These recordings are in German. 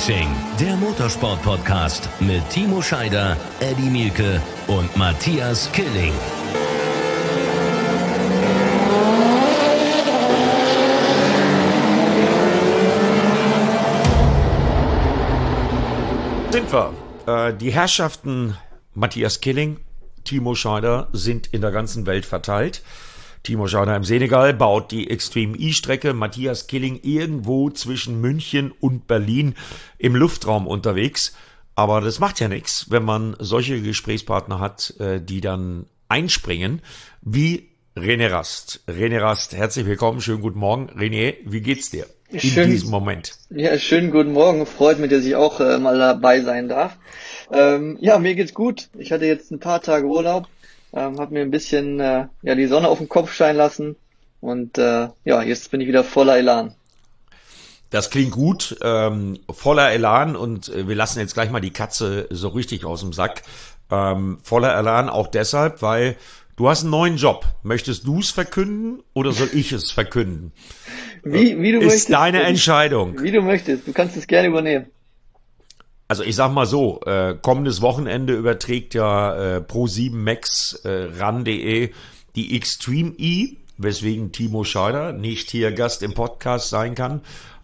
Racing, der Motorsport-Podcast mit Timo Scheider, Eddie Mielke und Matthias Killing. Sind wir. Die Herrschaften Matthias Killing, Timo Scheider sind in der ganzen Welt verteilt. Timo Scheider im Senegal baut die Extreme E-Strecke. Matthias Killing irgendwo zwischen München und Berlin im Luftraum unterwegs. Aber das macht ja nichts, wenn man solche Gesprächspartner hat, die dann einspringen, wie René Rast. René Rast, herzlich willkommen, schönen guten Morgen. René, wie geht's dir in diesem Moment? Ja, schönen guten Morgen. Freut mich, dass ich auch mal dabei sein darf. Ja, mir geht's gut. Ich hatte jetzt ein paar Tage Urlaub. Hab mir ein bisschen die Sonne auf den Kopf scheinen lassen und jetzt bin ich wieder voller Elan. Das klingt gut, voller Elan und wir lassen jetzt gleich mal die Katze so richtig aus dem Sack. Voller Elan auch deshalb, weil du hast einen neuen Job. Möchtest du es verkünden oder soll ich es verkünden? Wie du möchtest. Ist deine Entscheidung. Wie du möchtest. Du kannst es gerne übernehmen. Also ich sag mal so, kommendes Wochenende überträgt ja Pro7 Max RAN.de die Extreme E, weswegen Timo Scheider nicht hier Gast im Podcast sein kann.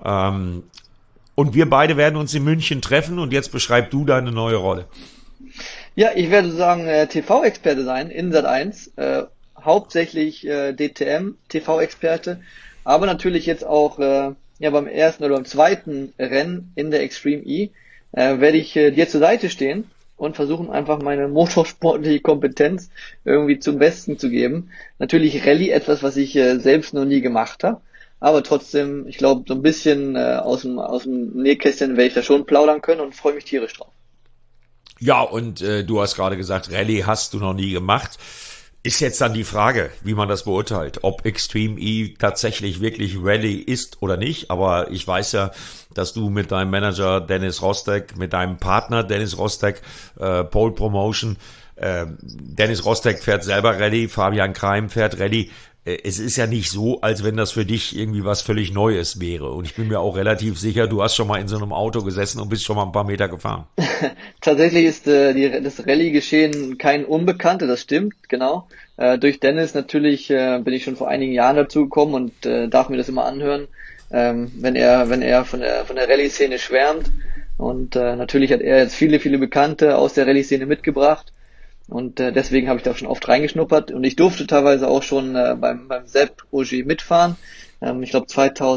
Und wir beide werden uns in München treffen und jetzt beschreib du deine neue Rolle. Ja, ich werde sagen TV-Experte sein in Sat.1, hauptsächlich DTM TV-Experte, aber natürlich jetzt auch beim ersten oder beim zweiten Rennen in der Extreme E werde ich dir zur Seite stehen und versuchen einfach meine motorsportliche Kompetenz irgendwie zum Besten zu geben. Natürlich Rallye, etwas, was ich selbst noch nie gemacht habe, aber trotzdem, ich glaube, so ein bisschen aus dem Nähkästchen werde ich da schon plaudern können und freue mich tierisch drauf. Ja, und du hast gerade gesagt, Rallye hast du noch nie gemacht. Ist jetzt dann die Frage, wie man das beurteilt, ob Extreme E tatsächlich wirklich Rallye ist oder nicht. Aber ich weiß ja, dass du mit deinem Manager Dennis Rostek, mit deinem Partner Dennis Rostek, Pole Promotion, Dennis Rostek fährt selber Rallye, Fabian Kreim fährt Rallye. Es ist ja nicht so, als wenn das für dich irgendwie was völlig Neues wäre. Und ich bin mir auch relativ sicher, du hast schon mal in so einem Auto gesessen und bist schon mal ein paar Meter gefahren. Tatsächlich ist das Rallye-Geschehen kein Unbekannte, das stimmt, genau. Durch Dennis natürlich bin ich schon vor einigen Jahren dazu gekommen und darf mir das immer anhören, wenn er von der Rallye-Szene schwärmt. Und natürlich hat er jetzt viele Bekannte aus der Rallye-Szene mitgebracht. Und deswegen habe ich da schon oft reingeschnuppert und ich durfte teilweise auch schon beim Sepp Ogier mitfahren. Ich glaube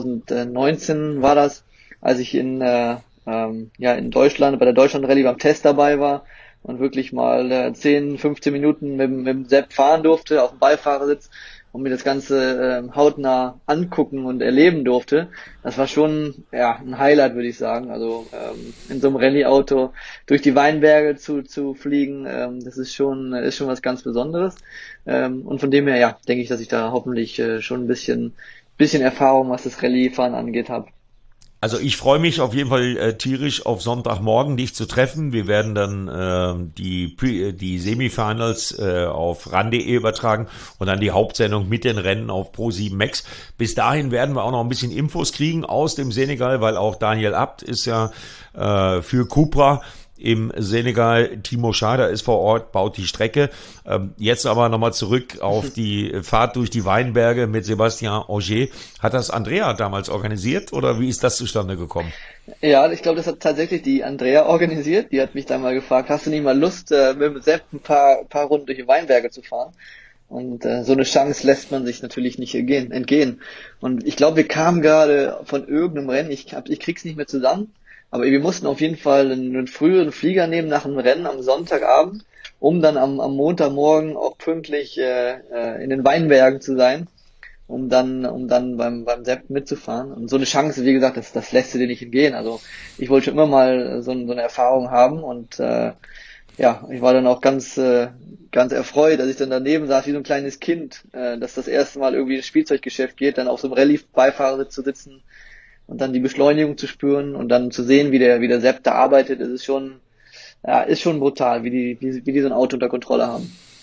2019 war das, als ich in Deutschland bei der Deutschland Rallye beim Test dabei war und wirklich mal 10-15 Minuten mit dem Sepp fahren durfte auf dem Beifahrersitz und mir das Ganze hautnah angucken und erleben durfte. Das war schon ein Highlight, würde ich sagen. Also in so einem Rallye-Auto durch die Weinberge zu fliegen, das ist schon was ganz Besonderes. Und von dem her, denke ich, dass ich da hoffentlich schon ein bisschen Erfahrung, was das Rallye-Fahren angeht, habe. Also ich freue mich auf jeden Fall tierisch auf Sonntagmorgen dich zu treffen. Wir werden dann die Semifinals auf RAN.de übertragen und dann die Hauptsendung mit den Rennen auf Pro7 Max. Bis dahin werden wir auch noch ein bisschen Infos kriegen aus dem Senegal, weil auch Daniel Abt ist ja für Cupra im Senegal. Timo Scheider ist vor Ort, baut die Strecke. Jetzt aber nochmal zurück auf die Fahrt durch die Weinberge mit Sébastien Ogier. Hat das Andrea damals organisiert oder wie ist das zustande gekommen? Ja, ich glaube, das hat tatsächlich die Andrea organisiert. Die hat mich dann mal gefragt, hast du nicht mal Lust, mit dem Sepp ein paar Runden durch die Weinberge zu fahren? Und so eine Chance lässt man sich natürlich nicht entgehen. Und ich glaube, wir kamen gerade von irgendeinem Rennen, ich krieg's nicht mehr zusammen, aber wir mussten auf jeden Fall einen früheren Flieger nehmen nach dem Rennen am Sonntagabend, um dann am Montagmorgen auch pünktlich in den Weinbergen zu sein, um dann beim Sepp mitzufahren. Und so eine Chance, wie gesagt, das lässt du dir nicht entgehen. Also ich wollte schon immer mal so eine Erfahrung haben und ich war dann auch ganz erfreut, dass ich dann daneben saß wie so ein kleines Kind, dass das erste Mal irgendwie ins Spielzeuggeschäft geht, dann auf so einem Rallye-Beifahrersitz zu sitzen und dann die Beschleunigung zu spüren und dann zu sehen, wie der Sepp da arbeitet, ist schon brutal, wie die so ein Auto unter Kontrolle haben.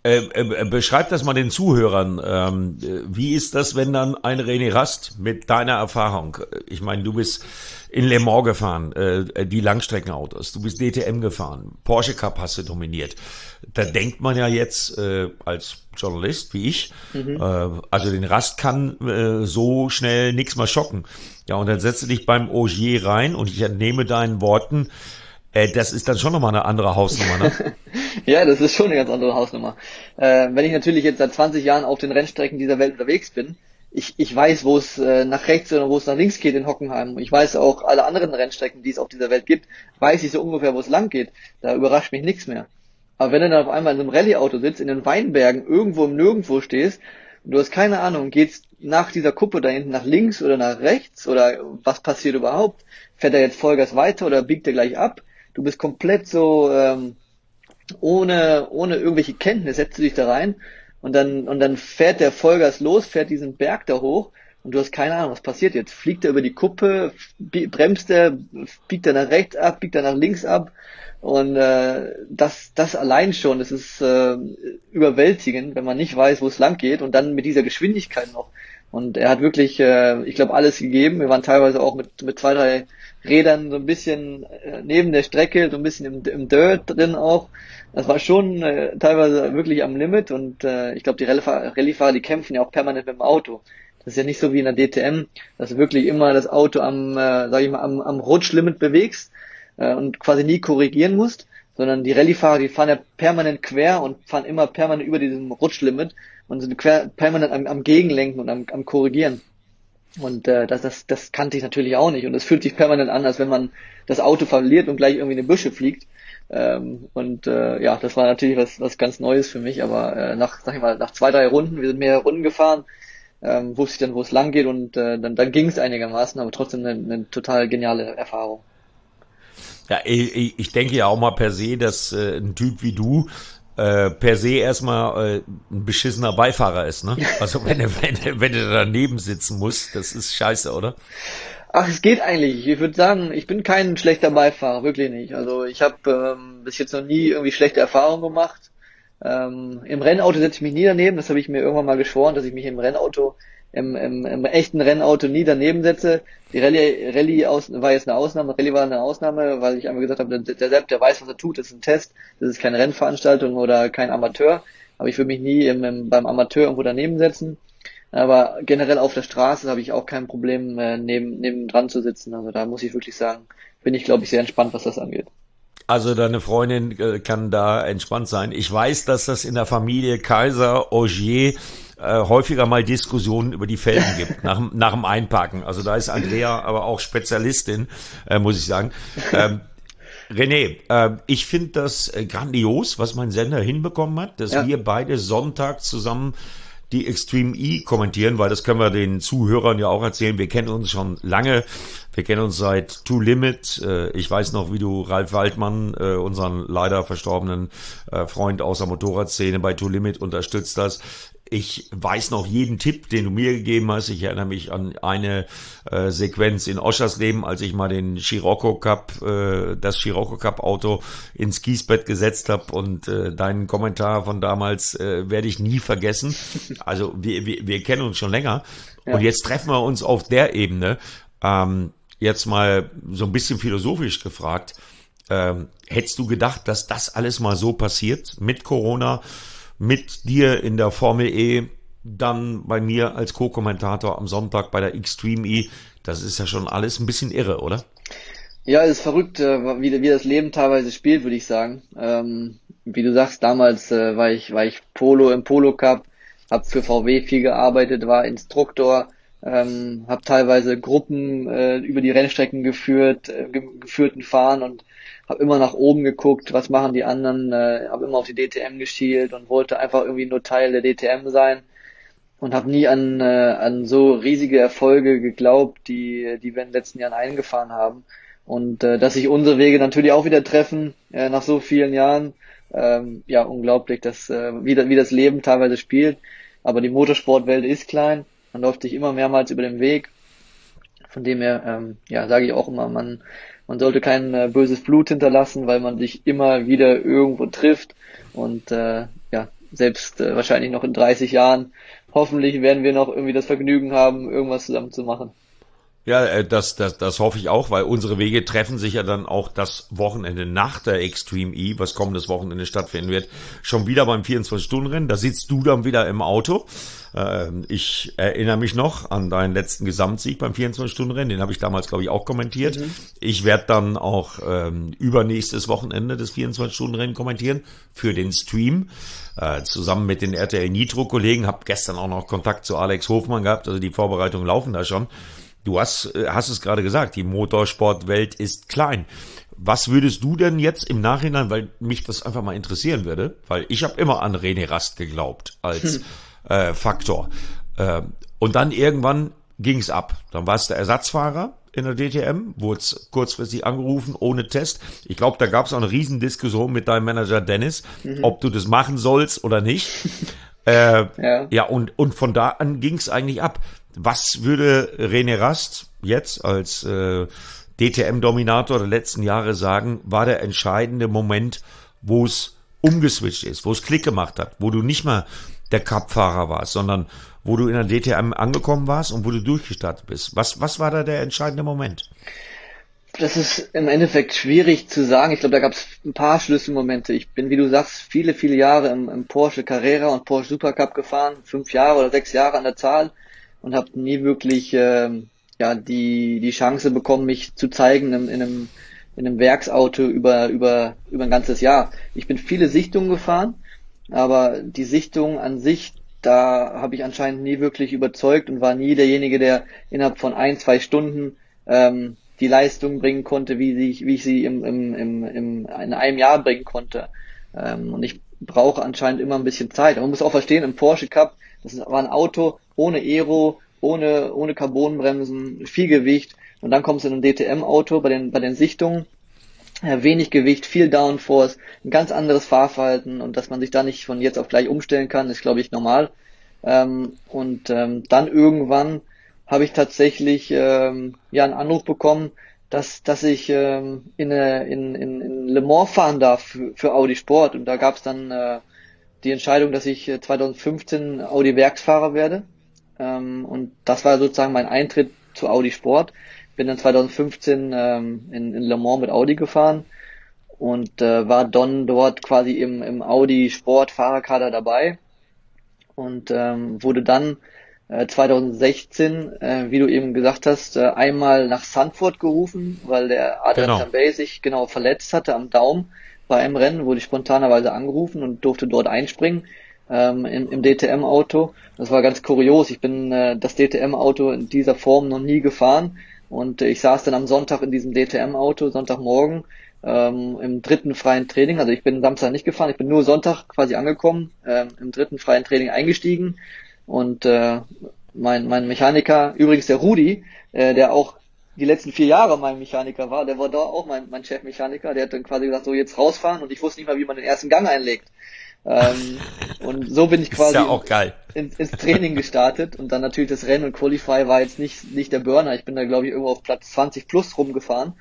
Beschreib das mal den Zuhörern. Wie ist das, wenn dann ein René Rast mit deiner Erfahrung, ich meine, du bist in Le Mans gefahren, die Langstreckenautos, du bist DTM gefahren, Porsche Cup hast du dominiert. Da denkt man ja jetzt als Journalist wie ich, also den Rast kann so schnell nichts mehr schocken. Ja, und dann setzt du dich beim Ogier rein und ich entnehme deinen Worten, das ist dann schon nochmal eine andere Hausnummer, ne? Ja, das ist schon eine ganz andere Hausnummer. Wenn ich natürlich jetzt seit 20 Jahren auf den Rennstrecken dieser Welt unterwegs bin, ich weiß, wo es nach rechts oder wo es nach links geht in Hockenheim. Ich weiß auch alle anderen Rennstrecken, die es auf dieser Welt gibt, weiß ich so ungefähr, wo es lang geht. Da überrascht mich nichts mehr. Aber wenn du dann auf einmal in einem Rallye-Auto sitzt, in den Weinbergen, irgendwo im Nirgendwo stehst, und du hast keine Ahnung, geht's nach dieser Kuppe da hinten nach links oder nach rechts oder was passiert überhaupt? Fährt er jetzt Vollgas weiter oder biegt er gleich ab? Du bist komplett so ohne irgendwelche Kenntnis, setzt du dich da rein und dann fährt der Vollgas los, fährt diesen Berg da hoch und du hast keine Ahnung, was passiert jetzt. Fliegt er über die Kuppe, bremst er, biegt er nach rechts ab, biegt er nach links ab und das allein schon, das ist überwältigend, wenn man nicht weiß, wo es lang geht und dann mit dieser Geschwindigkeit noch. Und er hat wirklich, ich glaube, alles gegeben. Wir waren teilweise auch mit 2, 3 Rädern so ein bisschen neben der Strecke, so ein bisschen im Dirt drin auch. Das war schon teilweise wirklich am Limit und ich glaube, die Rallye-Fahrer, die kämpfen ja auch permanent mit dem Auto. Das ist ja nicht so wie in der DTM, dass du wirklich immer das Auto am Rutschlimit bewegst und quasi nie korrigieren musst, sondern die Rallye-Fahrer, die fahren ja permanent quer und fahren immer permanent über diesem Rutschlimit und sind permanent am Gegenlenken und am Korrigieren. Und das kannte ich natürlich auch nicht. Und es fühlt sich permanent an, als wenn man das Auto verliert und gleich irgendwie in die Büsche fliegt. Ja, das war natürlich was ganz Neues für mich. Aber nach 2, 3 Runden, wir sind mehrere Runden gefahren, wusste ich dann, wo es lang geht und dann ging es einigermaßen, aber trotzdem eine total geniale Erfahrung. Ja, ich denke ja auch mal per se, dass ein Typ wie du per se erstmal ein beschissener Beifahrer ist, ne? Also wenn du daneben sitzen musst, das ist scheiße, oder? Ach, es geht eigentlich. Ich würde sagen, ich bin kein schlechter Beifahrer, wirklich nicht. Also ich habe bis jetzt noch nie irgendwie schlechte Erfahrungen gemacht. Im Rennauto setze ich mich nie daneben, das habe ich mir irgendwann mal geschworen, dass ich mich im Rennauto, im echten Rennauto nie daneben setze. Die Rallye war jetzt eine Ausnahme, Rallye war eine Ausnahme, weil ich einfach gesagt habe, der Sepp, der weiß, was er tut, das ist ein Test, das ist keine Rennveranstaltung oder kein Amateur, aber ich würde mich nie beim Amateur irgendwo daneben setzen. Aber generell auf der Straße habe ich auch kein Problem, neben dran zu sitzen. Also da muss ich wirklich sagen, bin ich, glaube ich, sehr entspannt, was das angeht. Also deine Freundin kann da entspannt sein. Ich weiß, dass das in der Familie Kaiser Ogier häufiger mal Diskussionen über die Felgen gibt, nach dem Einparken. Also da ist Andrea aber auch Spezialistin, muss ich sagen. René, ich finde das grandios, was mein Sender hinbekommen hat, dass wir beide Sonntag zusammen die Extreme E kommentieren, weil das können wir den Zuhörern ja auch erzählen. Wir kennen uns schon lange. Wir kennen uns seit Two Limit. Ich weiß noch, wie du Ralf Waldmann, unseren leider verstorbenen Freund aus der Motorradszene bei Two Limit unterstützt hast. Ich weiß noch jeden Tipp, den du mir gegeben hast. Ich erinnere mich an eine Sequenz in Oschersleben, als ich mal den Scirocco Cup, das Scirocco Cup Auto ins Kiesbett gesetzt habe und deinen Kommentar von damals werde ich nie vergessen. Also wir kennen uns schon länger und jetzt treffen wir uns auf der Ebene. Jetzt mal so ein bisschen philosophisch gefragt. Hättest du gedacht, dass das alles mal so passiert mit Corona? Mit dir in der Formel E, dann bei mir als Co-Kommentator am Sonntag bei der Extreme E. Das ist ja schon alles ein bisschen irre, oder? Ja, es ist verrückt, wie das Leben teilweise spielt, würde ich sagen. Wie du sagst, damals war ich Polo im Polo Cup, habe für VW viel gearbeitet, war Instruktor, habe teilweise Gruppen über die Rennstrecken geführten Fahren und habe immer nach oben geguckt, was machen die anderen, habe immer auf die DTM geschielt und wollte einfach irgendwie nur Teil der DTM sein und habe nie an so riesige Erfolge geglaubt, die wir in den letzten Jahren eingefahren haben. Und dass sich unsere Wege natürlich auch wieder treffen nach so vielen Jahren, ja, unglaublich, wie das Leben teilweise spielt. Aber die Motorsportwelt ist klein, man läuft sich immer mehrmals über den Weg. Von dem her, ja, sage ich auch immer, man sollte kein böses Blut hinterlassen, weil man sich immer wieder irgendwo trifft. Und ja, selbst wahrscheinlich noch in 30 Jahren. Hoffentlich werden wir noch irgendwie das Vergnügen haben, irgendwas zusammen zu machen. Ja, das hoffe ich auch, weil unsere Wege treffen sich ja dann auch das Wochenende nach der Extreme E, was kommendes Wochenende stattfinden wird, schon wieder beim 24-Stunden-Rennen. Da sitzt du dann wieder im Auto. Ich erinnere mich noch an deinen letzten Gesamtsieg beim 24-Stunden-Rennen. Den habe ich damals, glaube ich, auch kommentiert. Ich werde dann auch übernächstes Wochenende des 24-Stunden-Rennen kommentieren für den Stream. Zusammen mit den RTL Nitro-Kollegen. Habe gestern auch noch Kontakt zu Alex Hofmann gehabt. Also die Vorbereitungen laufen da schon. Du hast es gerade gesagt, die Motorsportwelt ist klein. Was würdest du denn jetzt im Nachhinein, weil mich das einfach mal interessieren würde, weil ich habe immer an René Rast geglaubt als Faktor. Und dann irgendwann ging's ab. Dann warst du Ersatzfahrer in der DTM, wurde kurzfristig angerufen, ohne Test. Ich glaube, da gab's auch eine Riesendiskussion mit deinem Manager Dennis, ob du das machen sollst oder nicht. Ja, und von da an ging's eigentlich ab. Was würde René Rast jetzt als DTM-Dominator der letzten Jahre sagen, war der entscheidende Moment, wo es umgeswitcht ist, wo es Klick gemacht hat, wo du nicht mehr der Cup-Fahrer warst, sondern wo du in der DTM angekommen warst und wo du durchgestartet bist? Was war da der entscheidende Moment? Das ist im Endeffekt schwierig zu sagen. Ich glaube, da gab es ein paar Schlüsselmomente. Ich bin, wie du sagst, viele, viele Jahre im Porsche Carrera und Porsche Supercup gefahren, 5 Jahre oder 6 Jahre an der Zahl, und habe nie wirklich die Chance bekommen, mich zu zeigen in einem Werksauto über ein ganzes Jahr. Ich bin viele Sichtungen gefahren, aber die Sichtung an sich, da habe ich anscheinend nie wirklich überzeugt und war nie derjenige, der innerhalb von 1-2 Stunden die Leistung bringen konnte, wie ich sie in einem Jahr bringen konnte. Und ich brauche anscheinend immer ein bisschen Zeit. Aber man muss auch verstehen, im Porsche Cup, das war ein Auto ohne Aero, ohne Carbonbremsen, viel Gewicht. Und dann kommst du in ein DTM-Auto bei den Sichtungen, wenig Gewicht, viel Downforce, ein ganz anderes Fahrverhalten, und dass man sich da nicht von jetzt auf gleich umstellen kann, ist, glaube ich, normal. Dann irgendwann habe ich tatsächlich einen Anruf bekommen, dass ich in Le Mans fahren darf für Audi Sport, und da gab es dann die Entscheidung, dass ich 2015 Audi Werksfahrer werde, und das war sozusagen mein Eintritt zu Audi Sport. Bin dann 2015 in Le Mans mit Audi gefahren und war dann dort quasi im Audi Sport Fahrerkader dabei und wurde dann 2016, wie du eben gesagt hast, einmal nach Zandvoort gerufen, weil der Adrian Tambay sich verletzt hatte am Daumen bei einem Rennen, wurde ich spontanerweise angerufen und durfte dort einspringen im DTM-Auto. Das war ganz kurios. Ich bin das DTM-Auto in dieser Form noch nie gefahren, und ich saß dann am Sonntag in diesem DTM-Auto, Sonntagmorgen, im dritten freien Training. Also ich bin Samstag nicht gefahren, ich bin nur Sonntag quasi angekommen, im dritten freien Training eingestiegen. Und mein Mechaniker, übrigens der Rudi, der auch die letzten 4 Jahre mein Mechaniker war, der war da auch mein Chefmechaniker, der hat dann quasi gesagt, so jetzt rausfahren, und ich wusste nicht mal, wie man den ersten Gang einlegt. Und so bin ich quasi ins Training gestartet, und dann natürlich das Rennen und Qualify war jetzt nicht der Burner. Ich bin da, glaube ich, irgendwo auf Platz 20 plus rumgefahren,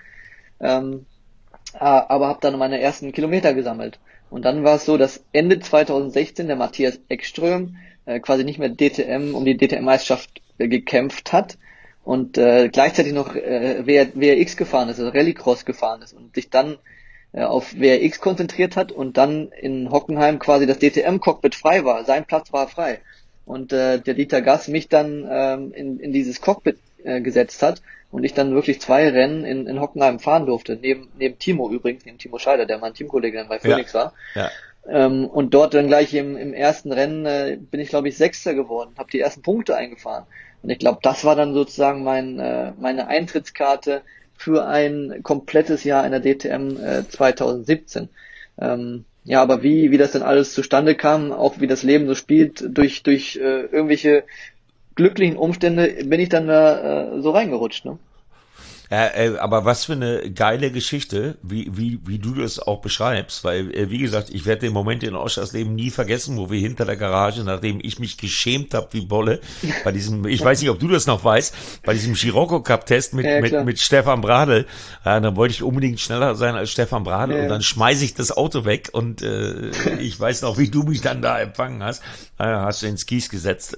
aber habe dann meine ersten Kilometer gesammelt. Und dann war es so, dass Ende 2016 der Matthias Ekström quasi nicht mehr um die DTM-Meisterschaft gekämpft hat und gleichzeitig noch WRX gefahren ist, also Rallycross gefahren ist, und sich dann auf WRX konzentriert hat und dann in Hockenheim quasi das DTM-Cockpit frei war. Sein Platz war frei. Und der Dieter Gass mich dann in dieses Cockpit gesetzt hat und ich dann wirklich 2 Rennen in Hockenheim fahren durfte. Neben Timo übrigens, neben Timo Scheider, der mein Teamkollege dann bei Phoenix war. Ja. Und dort dann gleich im ersten Rennen bin ich, glaube ich, Sechster geworden, habe die ersten Punkte eingefahren. Und ich glaube, das war dann sozusagen meine Eintrittskarte für ein komplettes Jahr in der DTM 2017. Aber wie das denn alles zustande kam, auch wie das Leben so spielt, durch irgendwelche glücklichen Umstände bin ich dann da so reingerutscht, ne? Aber was für eine geile Geschichte, wie du das auch beschreibst, weil, wie gesagt, ich werde den Moment in Oschersleben nie vergessen, wo wir hinter der Garage, nachdem ich mich geschämt habe wie Bolle, bei diesem, ich weiß nicht, ob du das noch weißt, bei diesem Scirocco Cup Test mit Stefan Bradl, dann wollte ich unbedingt schneller sein als Stefan Bradl und dann schmeiße ich das Auto weg und ich weiß noch, wie du mich dann da empfangen hast, hast du ins Kies gesetzt.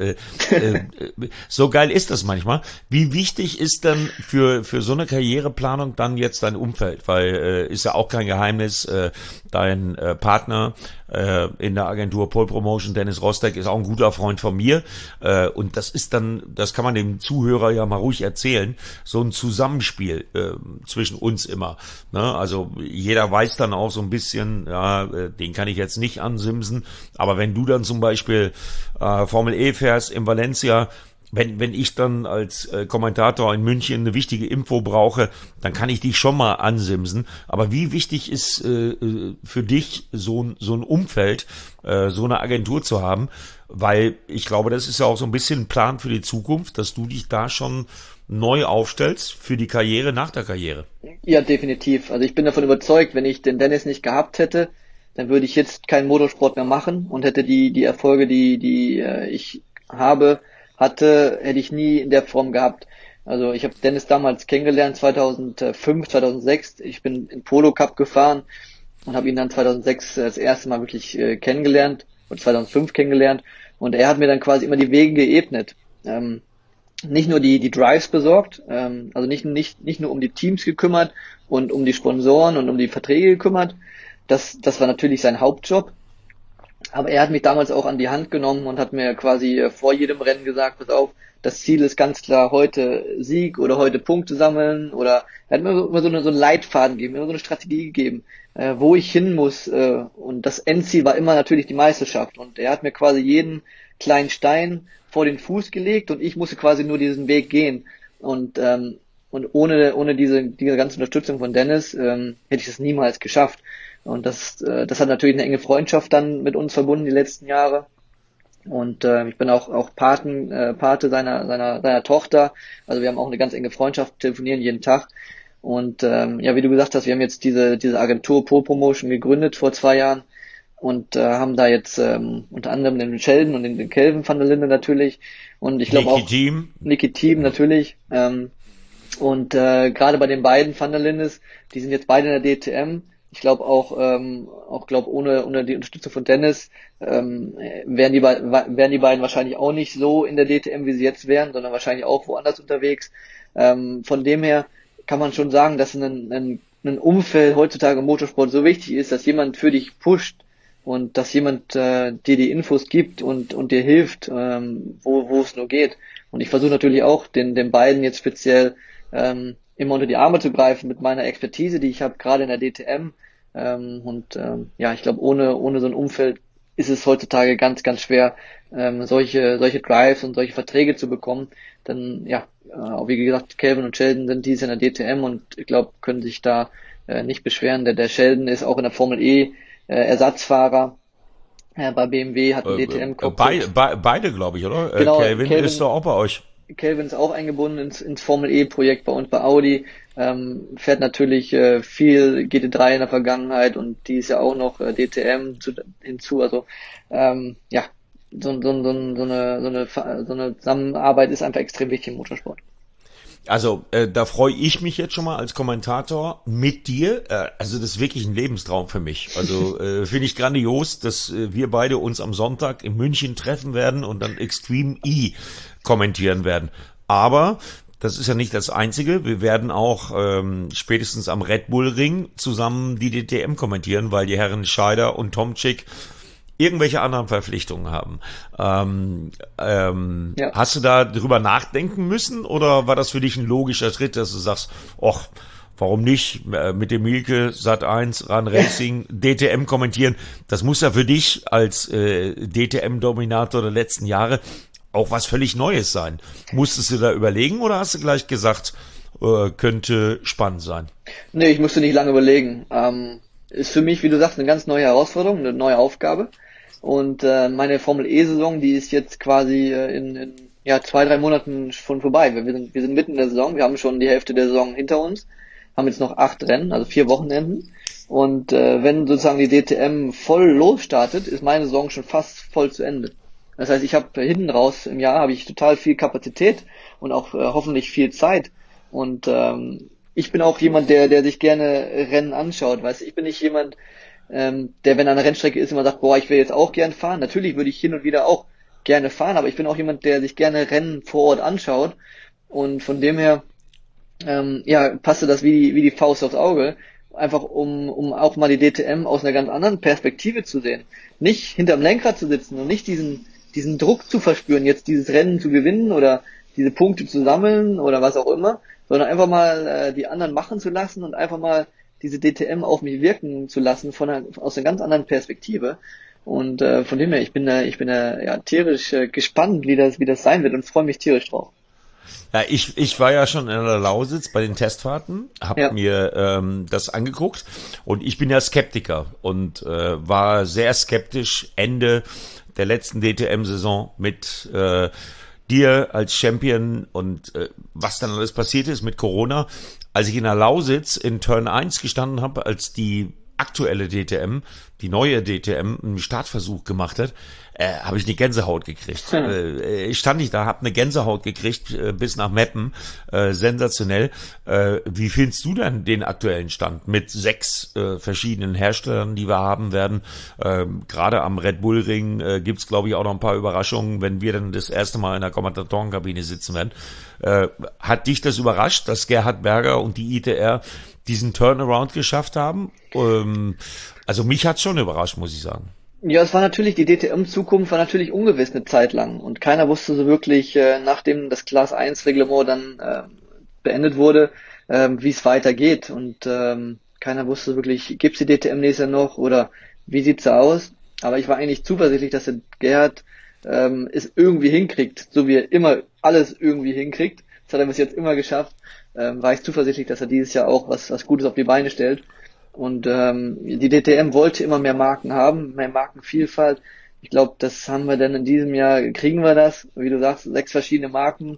So geil ist das manchmal. Wie wichtig ist denn für so eine Karriereplanung dann jetzt dein Umfeld? Weil ist ja auch kein Geheimnis, dein Partner in der Agentur Pole Promotion, Dennis Rostek, ist auch ein guter Freund von mir. Und das ist dann, das kann man dem Zuhörer ja mal ruhig erzählen, so ein Zusammenspiel zwischen uns immer. Ne? Also jeder weiß dann auch so ein bisschen, ja, den kann ich jetzt nicht ansimsen. Aber wenn du dann zum Beispiel Formel E fährst in Valencia, wenn ich dann als Kommentator in München eine wichtige Info brauche, dann kann ich dich schon mal ansimsen. Aber wie wichtig ist für dich so ein Umfeld, so eine Agentur zu haben? Weil ich glaube, das ist ja auch so ein bisschen ein Plan für die Zukunft, dass du dich da schon neu aufstellst für die Karriere nach der Karriere. Ja, definitiv. Also ich bin davon überzeugt, wenn ich den Dennis nicht gehabt hätte, dann würde ich jetzt keinen Motorsport mehr machen und hätte die Erfolge, die ich hätte ich nie in der Form gehabt. Also ich habe Dennis damals kennengelernt, 2005, 2006. Ich bin in Polo Cup gefahren und habe ihn dann 2006 das erste Mal wirklich kennengelernt und 2005 kennengelernt. Und er hat mir dann quasi immer die Wege geebnet. Nicht nur die Drives besorgt, also nicht nur um die Teams gekümmert und um die Sponsoren und um die Verträge gekümmert. Das war natürlich sein Hauptjob. Aber er hat mich damals auch an die Hand genommen und hat mir quasi vor jedem Rennen gesagt, pass auf, das Ziel ist ganz klar heute Sieg oder heute Punkte sammeln, oder er hat mir immer so einen Leitfaden gegeben, immer so eine Strategie gegeben, wo ich hin muss, und das Endziel war immer natürlich die Meisterschaft, und er hat mir quasi jeden kleinen Stein vor den Fuß gelegt und ich musste quasi nur diesen Weg gehen, und ohne diese ganze Unterstützung von Dennis hätte ich das niemals geschafft. Und das hat natürlich eine enge Freundschaft dann mit uns verbunden die letzten Jahre. Und ich bin auch Pate seiner Tochter. Also wir haben auch eine ganz enge Freundschaft, telefonieren jeden Tag. Und ja, wie du gesagt hast, wir haben jetzt diese Agentur Pole Promotion gegründet vor 2 Jahren und haben da jetzt unter anderem den Sheldon und den Kelvin van der Linde natürlich. Und ich glaube auch Niki Team natürlich. Und gerade bei den beiden Van der Lindes, die sind jetzt beide in der DTM. Ich glaube auch ohne die Unterstützung von Dennis wären die beiden wahrscheinlich auch nicht so in der DTM, wie sie jetzt wären, sondern wahrscheinlich auch woanders unterwegs. Von dem her kann man schon sagen, dass ein Umfeld heutzutage im Motorsport so wichtig ist, dass jemand für dich pusht und dass jemand dir die Infos gibt und dir hilft, wo es nur geht. Und ich versuche natürlich auch den beiden jetzt speziell immer unter die Arme zu greifen mit meiner Expertise, die ich habe, gerade in der DTM. Ja, ich glaube, ohne so ein Umfeld ist es heutzutage ganz, ganz schwer, solche Drives und solche Verträge zu bekommen. Dann, ja, wie gesagt, Kelvin und Sheldon sind dies in der DTM und ich glaube, können sich da nicht beschweren. Der Sheldon ist auch in der Formel E Ersatzfahrer. Bei BMW hat ein DTM-Cockpit. Beide, glaube ich, oder? Genau, Kelvin ist doch auch bei euch. Kelvin ist auch eingebunden ins Formel E-Projekt bei uns bei Audi, fährt natürlich viel GT3 in der Vergangenheit und die ist ja auch noch DTM hinzu, also ja, so eine Zusammenarbeit ist einfach extrem wichtig im Motorsport. Also da freue ich mich jetzt schon mal als Kommentator mit dir. Also das ist wirklich ein Lebenstraum für mich. Also finde ich grandios, dass wir beide uns am Sonntag in München treffen werden und dann Extreme E kommentieren werden. Aber das ist ja nicht das Einzige. Wir werden auch spätestens am Red Bull Ring zusammen die DTM kommentieren, weil die Herren Scheider und Tomczyk irgendwelche anderen Verpflichtungen haben. Ja. Hast du da drüber nachdenken müssen oder war das für dich ein logischer Schritt, dass du sagst, ach, warum nicht mit dem Mielke, Sat1, Run Racing, DTM kommentieren? Das muss ja für dich als DTM-Dominator der letzten Jahre auch was völlig Neues sein. Musstest du da überlegen oder hast du gleich gesagt, könnte spannend sein? Nee, ich musste nicht lange überlegen. Ist für mich, wie du sagst, eine ganz neue Herausforderung, eine neue Aufgabe. Und meine Formel E-Saison, die ist jetzt quasi in ja, 2, 3 Monaten schon vorbei. Wir sind mitten in der Saison, wir haben schon die Hälfte der Saison hinter uns, haben jetzt noch 8 Rennen, also 4 Wochenenden. Und wenn sozusagen die DTM voll losstartet, ist meine Saison schon fast voll zu Ende. Das heißt, ich habe hinten raus im Jahr habe ich total viel Kapazität und auch hoffentlich viel Zeit. Und ich bin auch jemand, der sich gerne Rennen anschaut. Weißt du, ich bin nicht jemand, der, wenn er an der Rennstrecke ist, immer sagt, boah, ich will jetzt auch gern fahren. Natürlich würde ich hin und wieder auch gerne fahren, aber ich bin auch jemand, der sich gerne Rennen vor Ort anschaut. Und von dem her, ja, passte das wie die Faust aufs Auge. Einfach um auch mal die DTM aus einer ganz anderen Perspektive zu sehen. Nicht hinterm Lenkrad zu sitzen und nicht diesen Druck zu verspüren, jetzt dieses Rennen zu gewinnen oder diese Punkte zu sammeln oder was auch immer, sondern einfach mal die anderen machen zu lassen und einfach mal diese DTM auf mich wirken zu lassen aus einer ganz anderen Perspektive. Und von dem her, ich bin ja tierisch gespannt, wie das sein wird und freue mich tierisch drauf. Ja, ich war ja schon in der Lausitz bei den Testfahrten, habe mir das angeguckt und ich bin ja Skeptiker und war sehr skeptisch Ende der letzten DTM-Saison mit dir als Champion und was dann alles passiert ist mit Corona. Als ich in der Lausitz in Turn 1 gestanden habe, als die aktuelle DTM, die neue DTM, einen Startversuch gemacht hat, habe ich eine Gänsehaut gekriegt. Stand ich da, habe eine Gänsehaut gekriegt bis nach Meppen. Sensationell. Wie findest du denn den aktuellen Stand mit 6 verschiedenen Herstellern, die wir haben werden? Gerade am Red Bull Ring gibt's, glaube ich, auch noch ein paar Überraschungen, wenn wir dann das erste Mal in der Kommentatorenkabine sitzen werden. Hat dich das überrascht, dass Gerhard Berger und die ITR diesen Turnaround geschafft haben? Also mich hat's schon überrascht, muss ich sagen. Ja, es war natürlich, die DTM-Zukunft war natürlich ungewiss eine Zeit lang und keiner wusste so wirklich, nachdem das Class 1 Reglement dann beendet wurde, wie es weitergeht und keiner wusste wirklich, gibt's die DTM nächstes Jahr noch oder wie sieht's da aus? Aber ich war eigentlich zuversichtlich, dass der Gerhard es irgendwie hinkriegt, so wie er immer alles irgendwie hinkriegt. Das hat er bis jetzt immer geschafft. War ich zuversichtlich, dass er dieses Jahr auch was Gutes auf die Beine stellt. Und die DTM wollte immer mehr Marken haben, mehr Markenvielfalt. Ich glaube, das haben wir dann in diesem Jahr, kriegen wir das. Wie du sagst, 6 verschiedene Marken,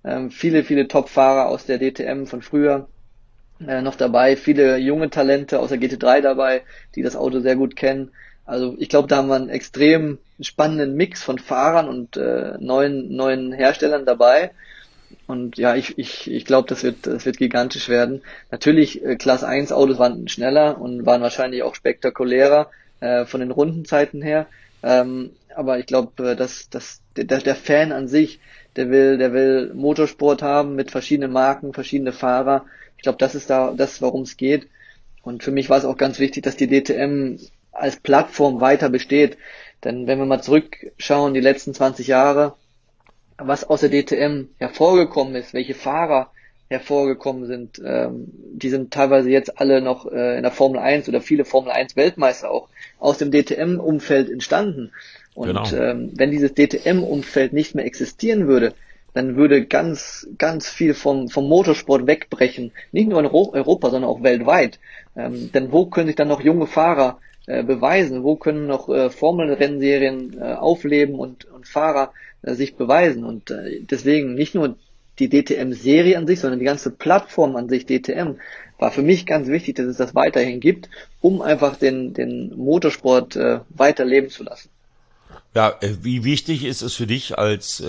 viele Top-Fahrer aus der DTM von früher noch dabei, viele junge Talente aus der GT3 dabei, die das Auto sehr gut kennen. Also ich glaube, da haben wir einen extrem spannenden Mix von Fahrern und neuen Herstellern dabei. Und ja, ich glaube, das wird gigantisch werden. Natürlich, Class 1 Autos waren schneller und waren wahrscheinlich auch spektakulärer von den Rundenzeiten her. Aber ich glaube, dass der Fan an sich, der will Motorsport haben mit verschiedenen Marken, verschiedene Fahrer. Ich glaube, das ist worum es geht. Und für mich war es auch ganz wichtig, dass die DTM als Plattform weiter besteht. Denn wenn wir mal zurückschauen, die letzten 20 Jahre, was aus der DTM hervorgekommen ist, welche Fahrer hervorgekommen sind, die sind teilweise jetzt alle noch in der Formel 1 oder viele Formel 1 Weltmeister auch aus dem DTM-Umfeld entstanden. Und genau. Wenn dieses DTM-Umfeld nicht mehr existieren würde, dann würde ganz viel vom Motorsport wegbrechen. Nicht nur in Europa, sondern auch weltweit. Denn wo können sich dann noch junge Fahrer beweisen? Wo können noch Formel-Rennserien aufleben und Fahrer sich beweisen? Und deswegen nicht nur die DTM-Serie an sich, sondern die ganze Plattform an sich, DTM, war für mich ganz wichtig, dass es das weiterhin gibt, um einfach den Motorsport weiterleben zu lassen. Ja, wie wichtig ist es für dich als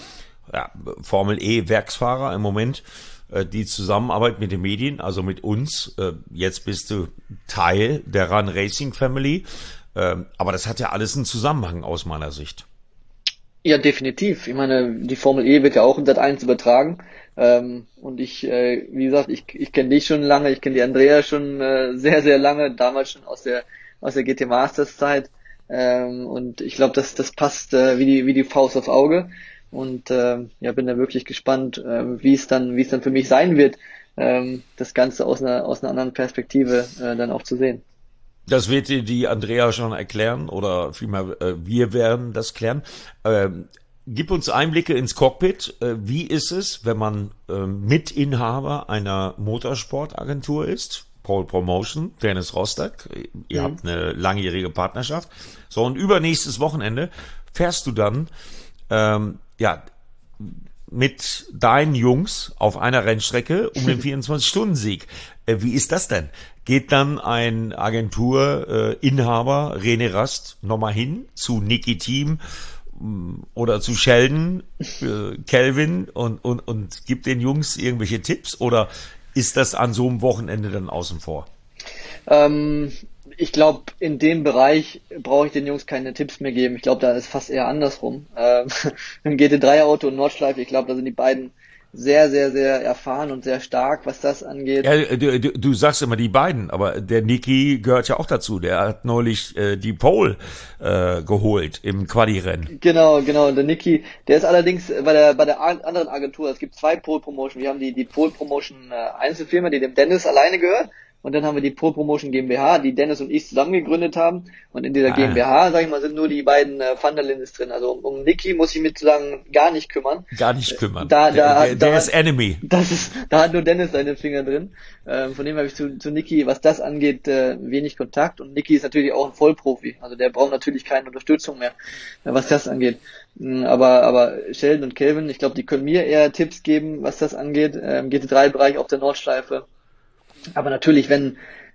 Formel E-Werksfahrer im Moment, die Zusammenarbeit mit den Medien, also mit uns? Jetzt bist du Teil der Run Racing Family, aber das hat ja alles einen Zusammenhang aus meiner Sicht. Ja, definitiv. Ich meine, die Formel E wird ja auch in Sat.1 übertragen. Und wie gesagt, ich kenne dich schon lange, ich kenne die Andrea schon sehr, sehr lange, damals schon aus der GT Masters Zeit. Und ich glaube, das passt wie die Faust aufs Auge. Und bin da wirklich gespannt, wie es dann für mich sein wird, das Ganze aus einer anderen Perspektive dann auch zu sehen. Das wird dir die Andrea schon erklären oder vielmehr wir werden das klären. Gib uns Einblicke ins Cockpit. Wie ist es, wenn man Mitinhaber einer Motorsportagentur ist? Pole Promotion, Dennis Rostock. Ihr habt eine langjährige Partnerschaft. So, und übernächstes Wochenende fährst du dann mit deinen Jungs auf einer Rennstrecke um den 24-Stunden-Sieg. Wie ist das denn? Geht dann ein Agenturinhaber, René Rast, nochmal hin zu Niki Thiem oder zu Sheldon, Kelvin und gibt den Jungs irgendwelche Tipps, oder ist das an so einem Wochenende dann außen vor? Ich glaube, in dem Bereich brauche ich den Jungs keine Tipps mehr geben. Ich glaube, da ist fast eher andersrum. Im GT3-Auto und Nordschleife, ich glaube, da sind die beiden sehr, sehr, sehr erfahren und sehr stark, was das angeht. Ja, du sagst immer die beiden, aber der Niki gehört ja auch dazu. Der hat neulich die Pole geholt im Quali-Rennen. Genau. Der Niki, der ist allerdings bei der anderen Agentur. Es gibt zwei Pole Promotion. Wir haben die Pole Promotion Einzelfirma, die dem Dennis alleine gehört. Und dann haben wir die Pole Promotion GmbH, die Dennis und ich zusammen gegründet haben. Und in dieser GmbH, sag ich mal, sind nur die beiden Van der Lindes drin. Also um Niki muss ich mich sozusagen gar nicht kümmern. Gar nicht kümmern. Der ist Enemy. Da hat nur Dennis seine Finger drin. Von dem habe ich zu Niki, was das angeht, wenig Kontakt. Und Niki ist natürlich auch ein Vollprofi. Also der braucht natürlich keine Unterstützung mehr, was das angeht. Aber Sheldon und Kelvin, ich glaube, die können mir eher Tipps geben, was das angeht. Im GT3-Bereich auf der Nordschleife. Aber natürlich, wenn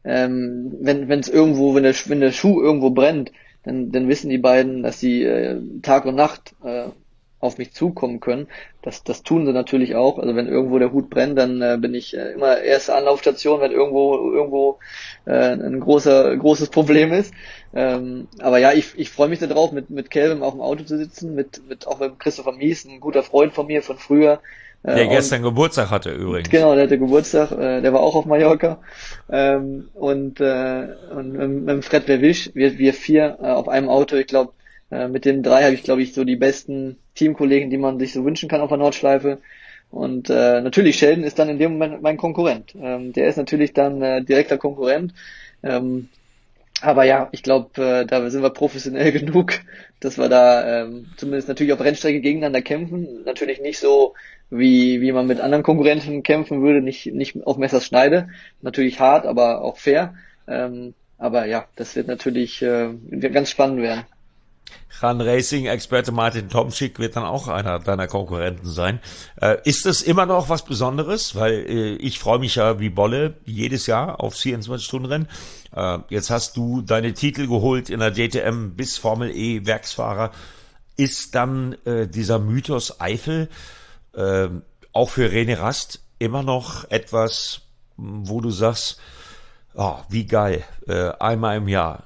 es irgendwo, wenn der Schuh irgendwo brennt, dann wissen die beiden, dass sie Tag und Nacht auf mich zukommen können. Das tun sie natürlich auch. Also wenn irgendwo der Hut brennt, dann bin ich immer erste Anlaufstation, wenn irgendwo ein großes Problem ist. Aber ja, ich freue mich darauf, mit Kelvin auf dem Auto zu sitzen, auch mit Christopher Mies, ein guter Freund von mir von früher. Der gestern Geburtstag hatte übrigens. Genau, der hatte Geburtstag, der war auch auf Mallorca. Und mit Fred Verwisch, wir vier auf einem Auto. Ich glaube, mit den drei habe ich, glaube ich, so die besten Teamkollegen, die man sich so wünschen kann auf der Nordschleife. Und natürlich, Sheldon ist dann in dem Moment mein Konkurrent. Der ist natürlich dann direkter Konkurrent. Aber ja, ich glaube, da sind wir professionell genug, dass wir da zumindest natürlich auf Rennstrecke gegeneinander kämpfen. Natürlich nicht so, wie man mit anderen Konkurrenten kämpfen würde, nicht auf Messerschneide. Natürlich hart, aber auch fair. Aber ja, das wird natürlich ganz spannend werden. Run Racing Experte Martin Tomczyk wird dann auch einer deiner Konkurrenten sein. Ist das immer noch was Besonderes? Weil ich freue mich ja wie Bolle jedes Jahr auf 24-Stunden-Rennen. Jetzt hast du deine Titel geholt in der DTM bis Formel E Werksfahrer. Ist dann dieser Mythos Eifel auch für René Rast immer noch etwas, wo du sagst, oh, wie geil, einmal im Jahr.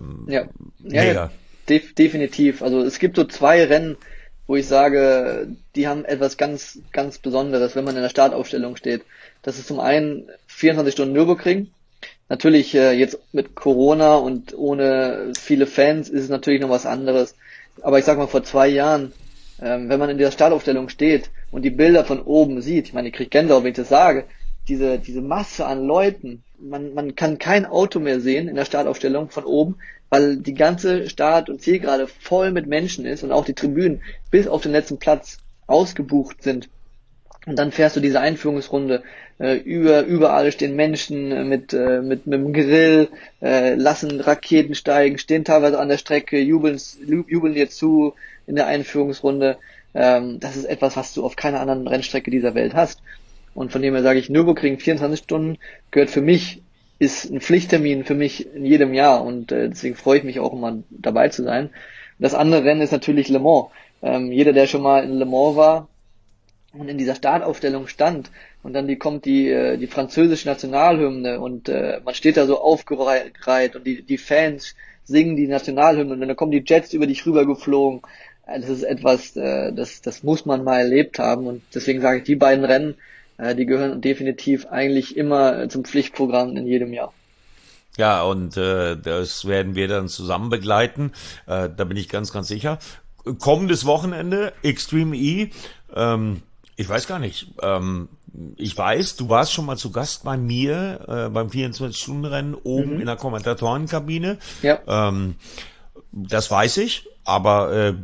Ja, definitiv. Also es gibt so zwei Rennen, wo ich sage, die haben etwas ganz, ganz Besonderes, wenn man in der Startaufstellung steht. Das ist zum einen 24 Stunden Nürburgring. Natürlich jetzt mit Corona und ohne viele Fans ist es natürlich noch was anderes. Aber ich sag mal, vor 2 Jahren, wenn man in dieser Startaufstellung steht und die Bilder von oben sieht, ich meine, ich kriege Gänsehaut, wenn ich das sage, diese Masse an Leuten, man kann kein Auto mehr sehen in der Startaufstellung von oben, weil die ganze Start- und Zielgerade voll mit Menschen ist und auch die Tribünen bis auf den letzten Platz ausgebucht sind. Und dann fährst du diese Einführungsrunde, überall stehen Menschen mit dem Grill, lassen Raketen steigen, stehen teilweise an der Strecke, jubeln dir zu in der Einführungsrunde. Das ist etwas, was du auf keiner anderen Rennstrecke dieser Welt hast. Und von dem her sage ich, Nürburgring 24 Stunden gehört für mich, ist ein Pflichttermin für mich in jedem Jahr, und deswegen freue ich mich auch immer dabei zu sein. Das andere Rennen ist natürlich Le Mans. Jeder, der schon mal in Le Mans war und in dieser Startaufstellung stand, und dann kommt die französische Nationalhymne und man steht da so aufgereiht und die Fans singen die Nationalhymne und dann kommen die Jets über dich rüber geflogen. Das ist etwas, das muss man mal erlebt haben, und deswegen sage ich, die beiden Rennen, die gehören definitiv eigentlich immer zum Pflichtprogramm in jedem Jahr. Ja, und das werden wir dann zusammen begleiten, da bin ich ganz, ganz sicher. Kommendes Wochenende, Extreme E, ich weiß gar nicht, ich weiß, du warst schon mal zu Gast bei mir beim 24-Stunden-Rennen oben in der Kommentatorenkabine. Ja. Das weiß ich, aber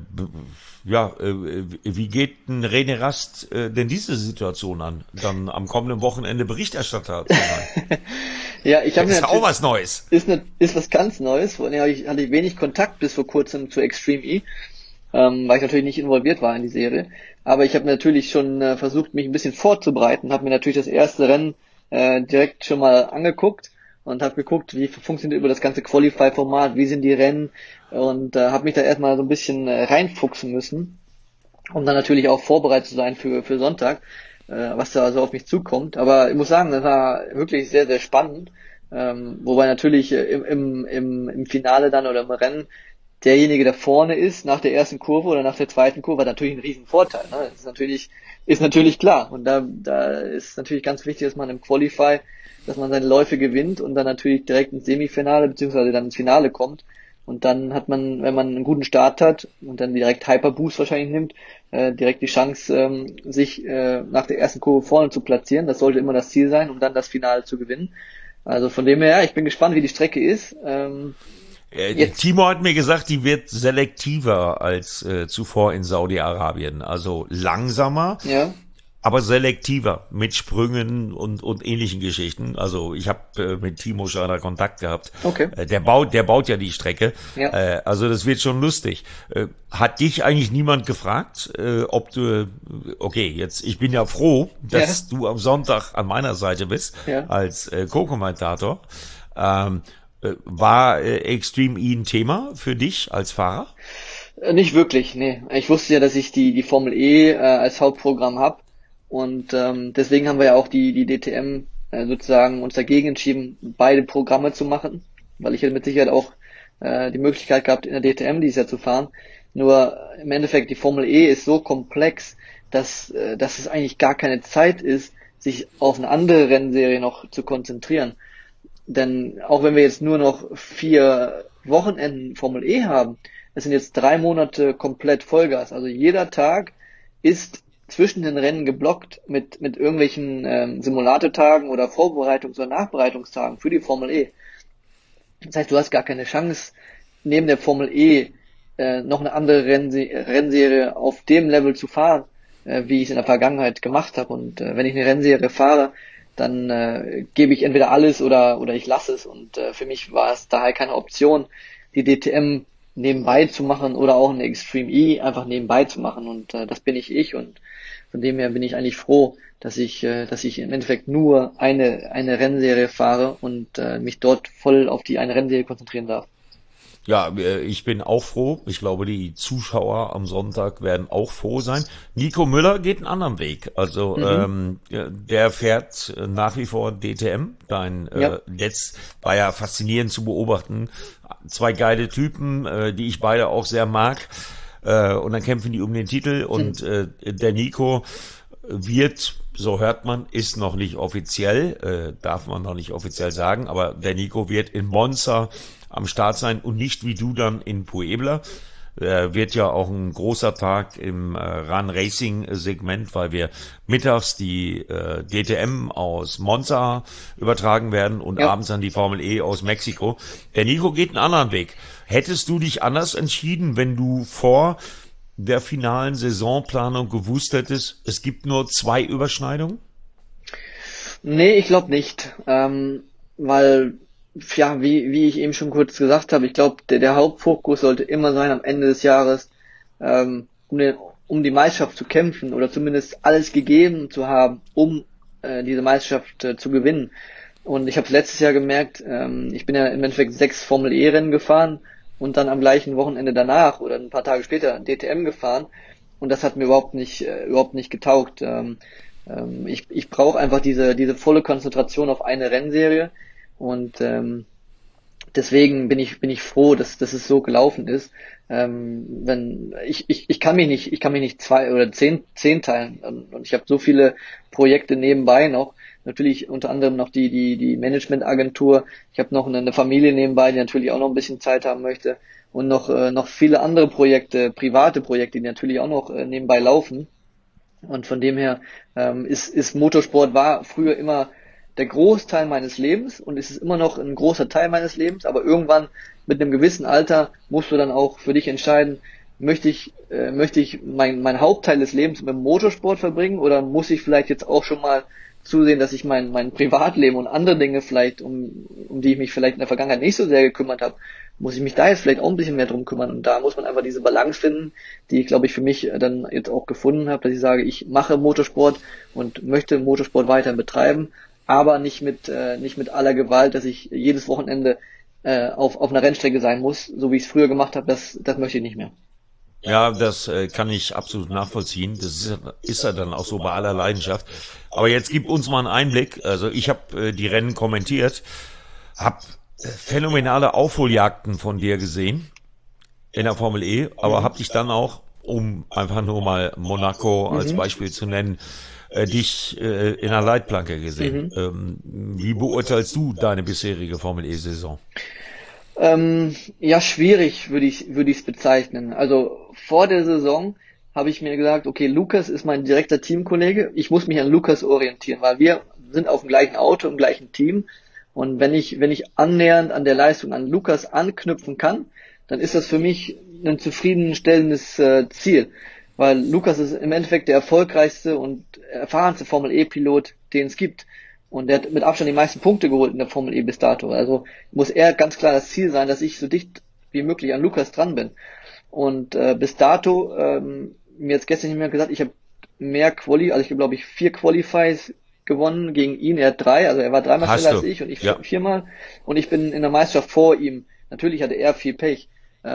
wie geht ein René Rast denn diese Situation an, dann am kommenden Wochenende Berichterstatter zu sein? Ja, ich habe ist auch was Neues. Ist was ganz Neues, von dem hatte ich wenig Kontakt bis vor kurzem zu Extreme E. weil ich natürlich nicht involviert war in die Serie. Aber ich habe natürlich schon versucht, mich ein bisschen vorzubereiten, habe mir natürlich das erste Rennen direkt schon mal angeguckt und habe geguckt, wie funktioniert über das ganze Qualify-Format, wie sind die Rennen und habe mich da erstmal so ein bisschen reinfuchsen müssen, um dann natürlich auch vorbereitet zu sein für Sonntag, was da so auf mich zukommt. Aber ich muss sagen, das war wirklich sehr, sehr spannend. Wobei natürlich im Finale dann oder im Rennen derjenige, der vorne ist, nach der ersten Kurve oder nach der zweiten Kurve, hat natürlich einen riesen Vorteil. Ne? Das ist natürlich klar. Und da ist natürlich ganz wichtig, dass man im Qualify, dass man seine Läufe gewinnt und dann natürlich direkt ins Semifinale beziehungsweise dann ins Finale kommt. Und dann hat man, wenn man einen guten Start hat und dann direkt Hyperboost wahrscheinlich nimmt, direkt die Chance, sich nach der ersten Kurve vorne zu platzieren. Das sollte immer das Ziel sein, um dann das Finale zu gewinnen. Also von dem her, ja, ich bin gespannt, wie die Strecke ist. Timo hat mir gesagt, die wird selektiver als zuvor in Saudi-Arabien. Also langsamer, Ja, aber selektiver mit Sprüngen und ähnlichen Geschichten. Also ich habe mit Timo Scheider Kontakt gehabt. okay. Der baut ja die Strecke. Ja. Also das wird schon lustig. Hat dich eigentlich niemand gefragt, ob du, okay, jetzt, ich bin ja froh, dass du am Sonntag an meiner Seite bist, Ja. als Co-Kommentator. War Extreme E ein Thema für dich als Fahrer? Nicht wirklich, nee. Ich wusste ja, dass ich die Formel E als Hauptprogramm habe und deswegen haben wir ja auch die DTM sozusagen uns dagegen entschieden, beide Programme zu machen, weil ich hätte mit Sicherheit auch die Möglichkeit gehabt, in der DTM dieses Jahr zu fahren. Nur im Endeffekt, die Formel E ist so komplex, dass es eigentlich gar keine Zeit ist, sich auf eine andere Rennserie noch zu konzentrieren. Denn auch wenn wir jetzt nur noch 4 Wochenenden Formel E haben, es sind jetzt 3 Monate komplett Vollgas. Also jeder Tag ist zwischen den Rennen geblockt mit irgendwelchen Simulatortagen oder Vorbereitungs- oder Nachbereitungstagen für die Formel E. Das heißt, du hast gar keine Chance, neben der Formel E noch eine andere Rennserie auf dem Level zu fahren, wie ich es in der Vergangenheit gemacht habe. Und wenn ich eine Rennserie fahre, dann gebe ich entweder alles oder ich lasse es. Und für mich war es daher keine Option, die DTM nebenbei zu machen oder auch eine Extreme E einfach nebenbei zu machen. Und das bin ich. Und von dem her bin ich eigentlich froh, dass ich im Endeffekt nur eine Rennserie fahre und mich dort voll auf die eine Rennserie konzentrieren darf. Ja, ich bin auch froh. Ich glaube, die Zuschauer am Sonntag werden auch froh sein. Nico Müller geht einen anderen Weg. Also der fährt nach wie vor DTM. Jetzt war ja faszinierend zu beobachten. 2 geile Typen, die ich beide auch sehr mag. Und dann kämpfen die um den Titel. Und der Nico wird, so hört man, ist noch nicht offiziell, darf man noch nicht offiziell sagen, aber der Nico wird in Monza am Start sein und nicht wie du dann in Puebla. Wird ja auch ein großer Tag im Run Racing Segment, weil wir mittags die DTM aus Monza übertragen werden und abends dann die Formel E aus Mexiko. Der Nico geht einen anderen Weg. Hättest du dich anders entschieden, wenn du vor der finalen Saisonplanung gewusst hättest, es gibt nur 2 Überschneidungen? Nee, ich glaube nicht. Weil, ja, wie ich eben schon kurz gesagt habe, ich glaube, der Hauptfokus sollte immer sein, am Ende des Jahres um die Meisterschaft zu kämpfen oder zumindest alles gegeben zu haben, um diese Meisterschaft zu gewinnen. Und ich habe es letztes Jahr gemerkt, ich bin ja im Endeffekt 6 Formel-E-Rennen gefahren und dann am gleichen Wochenende danach oder ein paar Tage später DTM gefahren und das hat mir überhaupt nicht getaugt. Ich brauche einfach diese volle Konzentration auf eine Rennserie und deswegen bin ich froh, dass es so gelaufen ist. Wenn ich kann mich nicht 2 oder 10 teilen und ich habe so viele Projekte nebenbei noch. Natürlich unter anderem noch die Managementagentur. Ich habe noch eine Familie nebenbei, die natürlich auch noch ein bisschen Zeit haben möchte und noch viele andere Projekte, private Projekte, die natürlich auch noch nebenbei laufen. Und von dem her ist Motorsport war früher immer der Großteil meines Lebens und es ist immer noch ein großer Teil meines Lebens, aber irgendwann mit einem gewissen Alter musst du dann auch für dich entscheiden, möchte ich mein Hauptteil des Lebens mit dem Motorsport verbringen oder muss ich vielleicht jetzt auch schon mal zusehen, dass ich mein Privatleben und andere Dinge vielleicht, um die ich mich vielleicht in der Vergangenheit nicht so sehr gekümmert habe, muss ich mich da jetzt vielleicht auch ein bisschen mehr drum kümmern. Und da muss man einfach diese Balance finden, die ich, glaube ich, für mich dann jetzt auch gefunden habe, dass ich sage, ich mache Motorsport und möchte Motorsport weiterhin betreiben, aber nicht mit aller Gewalt, dass ich jedes Wochenende auf einer Rennstrecke sein muss, so wie ich es früher gemacht habe, das möchte ich nicht mehr. Ja, das kann ich absolut nachvollziehen. Das ist ja dann auch so bei aller Leidenschaft. Aber jetzt gib uns mal einen Einblick. Also ich habe die Rennen kommentiert, habe phänomenale Aufholjagden von dir gesehen in der Formel E, aber habe dich dann auch, um einfach nur mal Monaco als Beispiel zu nennen, dich in der Leitplanke gesehen. Wie beurteilst du deine bisherige Formel E-Saison? Ja, schwierig würde ich es bezeichnen. Also vor der Saison habe ich mir gesagt, okay, Lukas ist mein direkter Teamkollege. Ich muss mich an Lukas orientieren, weil wir sind auf dem gleichen Auto, im gleichen Team. Und wenn ich annähernd an der Leistung an Lukas anknüpfen kann, dann ist das für mich ein zufriedenstellendes Ziel. Weil Lukas ist im Endeffekt der erfolgreichste und erfahrenste Formel E-Pilot, den es gibt. Und der hat mit Abstand die meisten Punkte geholt in der Formel E bis dato. Also muss er ganz klar das Ziel sein, dass ich so dicht wie möglich an Lukas dran bin. Und bis dato, mir jetzt gestern nicht mehr gesagt, ich habe mehr also ich habe, glaube ich, 4 Qualifies gewonnen gegen ihn. Er hat 3, also er war 3-mal schneller als ich und ich 4-mal. Und ich bin in der Meisterschaft vor ihm. Natürlich hatte er viel Pech.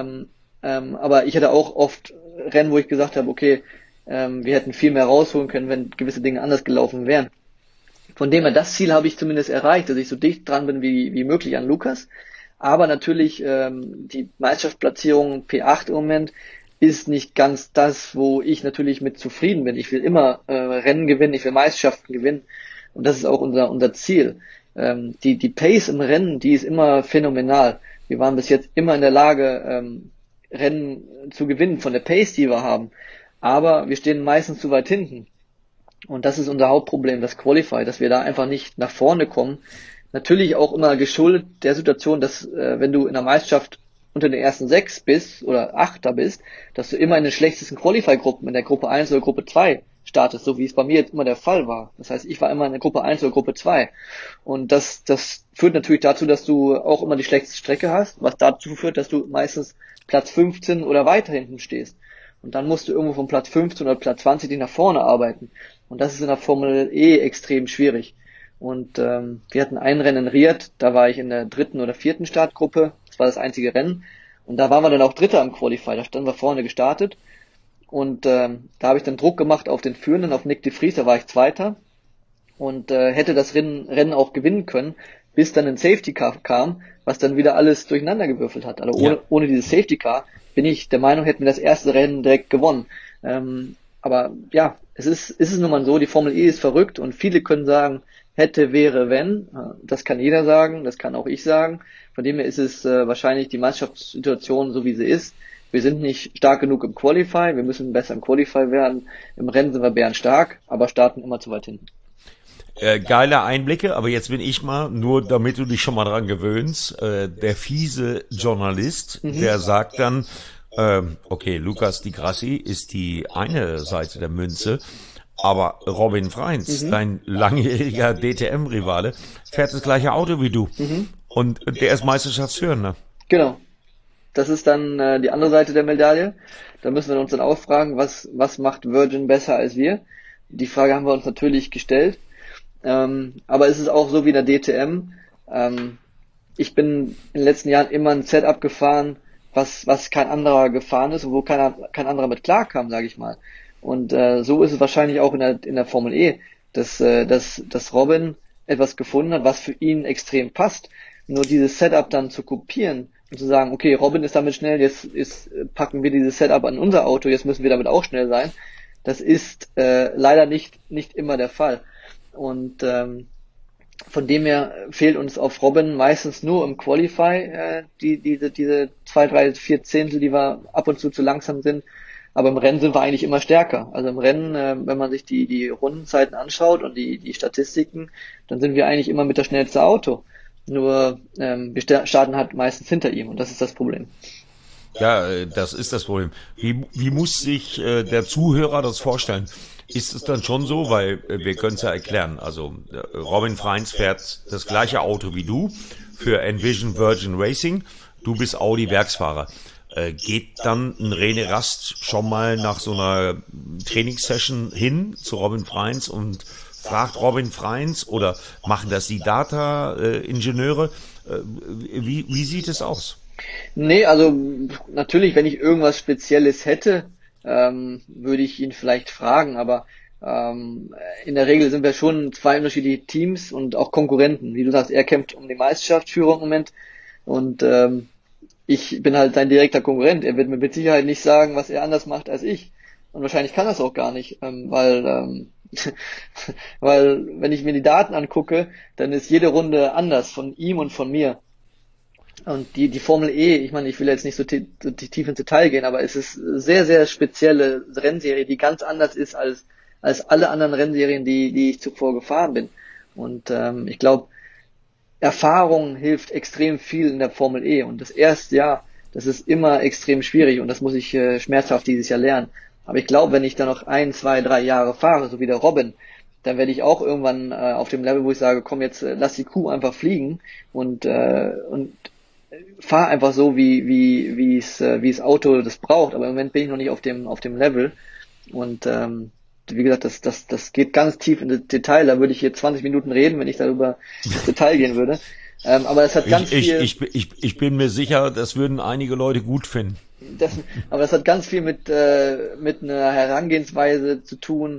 Aber ich hatte auch oft Rennen, wo ich gesagt habe, okay, wir hätten viel mehr rausholen können, wenn gewisse Dinge anders gelaufen wären. Von dem her, das Ziel habe ich zumindest erreicht, dass ich so dicht dran bin wie möglich an Lukas. Aber natürlich, die Meisterschaftsplatzierung P8 im Moment ist nicht ganz das, wo ich natürlich mit zufrieden bin. Ich will immer Rennen gewinnen, ich will Meisterschaften gewinnen. Und das ist auch unser Ziel. Die Pace im Rennen, die ist immer phänomenal. Wir waren bis jetzt immer in der Lage, Rennen zu gewinnen von der Pace, die wir haben. Aber wir stehen meistens zu weit hinten. Und das ist unser Hauptproblem, das Qualify, dass wir da einfach nicht nach vorne kommen. Natürlich auch immer geschuldet der Situation, dass wenn du in der Meisterschaft unter den ersten 6 bist oder 8 bist, dass du immer in den schlechtesten Qualify-Gruppen, in der Gruppe 1 oder Gruppe 2 startest, so wie es bei mir jetzt immer der Fall war. Das heißt, ich war immer in der Gruppe 1 oder Gruppe 2. Und das führt natürlich dazu, dass du auch immer die schlechteste Strecke hast, was dazu führt, dass du meistens Platz 15 oder weiter hinten stehst. Und dann musst du irgendwo von Platz 15 oder Platz 20 dich nach vorne arbeiten. Und das ist in der Formel E extrem schwierig. Und wir hatten ein Rennen in Riyadh, da war ich in der 3. oder 4. Startgruppe. Das war das einzige Rennen. Und da waren wir dann auch Dritter im Qualify. Da standen wir vorne gestartet. Und da habe ich dann Druck gemacht auf den Führenden, auf Nick de Vries. Da war ich Zweiter. Und hätte das Rennen auch gewinnen können, bis dann ein Safety Car kam, was dann wieder alles durcheinander gewürfelt hat. Also ohne dieses Safety Car bin ich der Meinung, hätten wir das erste Rennen direkt gewonnen. Aber ja, es ist nun mal so, die Formel E ist verrückt und viele können sagen, hätte, wäre, wenn. Das kann jeder sagen, das kann auch ich sagen. Von dem her ist es wahrscheinlich die Mannschaftssituation so, wie sie ist. Wir sind nicht stark genug im Qualify, wir müssen besser im Qualify werden. Im Rennen sind wir bärenstark, aber starten immer zu weit hinten. Geile Einblicke, aber jetzt bin ich mal, nur damit du dich schon mal dran gewöhnst, der fiese Journalist, der sagt dann, okay, Lucas Di Grassi ist die eine Seite der Münze, aber Robin Freins, dein langjähriger DTM-Rivale, fährt das gleiche Auto wie du und der ist Meisterschaftsführender. Genau. Das ist dann die andere Seite der Medaille. Da müssen wir uns dann auch fragen, was macht Virgin besser als wir? Die Frage haben wir uns natürlich gestellt. Aber es ist auch so wie in der DTM. Ich bin in den letzten Jahren immer ein Setup gefahren, was kein anderer gefahren ist und wo kein anderer mit klarkam, sage ich mal. Und so ist es wahrscheinlich auch in der Formel E, dass Robin etwas gefunden hat, was für ihn extrem passt. Nur dieses Setup dann zu kopieren und zu sagen, okay, Robin ist damit schnell, jetzt packen wir dieses Setup an unser Auto, jetzt müssen wir damit auch schnell sein. Das ist leider nicht immer der Fall. Und von dem her fehlt uns auf Robin meistens nur im Qualify diese 2, 3, 4 Zehntel, die wir ab und zu langsam sind. Aber im Rennen sind wir eigentlich immer stärker. Also im Rennen, wenn man sich die Rundenzeiten anschaut und die Statistiken, dann sind wir eigentlich immer mit das schnellste Auto. Nur wir starten halt meistens hinter ihm und das ist das Problem. Ja, das ist das Problem. Wie muss sich der Zuhörer das vorstellen? Ist es dann schon so, weil wir können es ja erklären, also Robin Freins fährt das gleiche Auto wie du für Envision Virgin Racing. du bist Audi-Werksfahrer. Geht dann ein René Rast schon mal nach so einer Trainingssession hin zu Robin Freins und fragt Robin Freins oder machen das die Data-Ingenieure? Wie sieht es aus? Nee, also natürlich, wenn ich irgendwas Spezielles hätte, würde ich ihn vielleicht fragen, aber in der Regel sind wir schon zwei unterschiedliche Teams und auch Konkurrenten. Wie du sagst, er kämpft um die Meisterschaftsführung im Moment und ich bin halt sein direkter Konkurrent. Er wird mir mit Sicherheit nicht sagen, was er anders macht als ich. Und wahrscheinlich kann er es auch gar nicht, weil wenn ich mir die Daten angucke, dann ist jede Runde anders von ihm und von mir. Und die Formel E, ich meine, ich will jetzt nicht so tief ins Detail gehen, aber es ist sehr, sehr spezielle Rennserie, die ganz anders ist als alle anderen Rennserien, die ich zuvor gefahren bin. Und ich glaube, Erfahrung hilft extrem viel in der Formel E. Und das erste Jahr, das ist immer extrem schwierig und das muss ich schmerzhaft dieses Jahr lernen. Aber ich glaube, wenn ich dann noch 1, 2, 3 Jahre fahre, so wie der Robin, dann werde ich auch irgendwann auf dem Level, wo ich sage, komm, jetzt lass die Kuh einfach fliegen und fahr einfach so, wie es Auto das braucht. Aber im Moment bin ich noch nicht auf dem Level. Und wie gesagt, das geht ganz tief in das Detail. Da würde ich hier 20 Minuten reden, wenn ich darüber ins Detail gehen würde. Aber es hat ganz viel. Ich bin mir sicher, das würden einige Leute gut finden. Aber das hat ganz viel mit einer Herangehensweise zu tun,